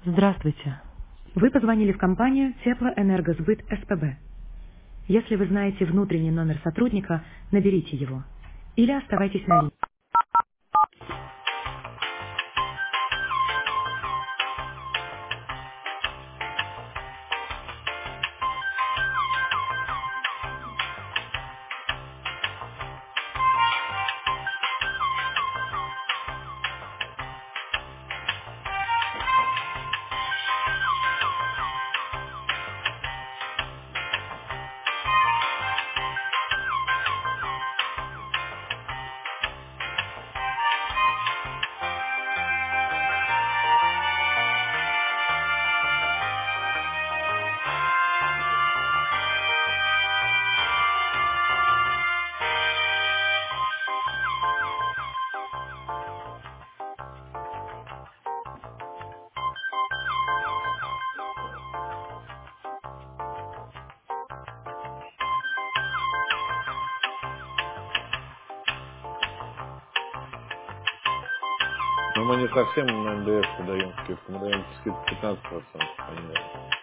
Здравствуйте. Вы позвонили в компанию Теплоэнергосбыт СПБ. Если вы знаете внутренний номер сотрудника, наберите его. Или оставайтесь на линии. Но мы не совсем на НДС даем скидку, мы даем скидку 15%, понимаете.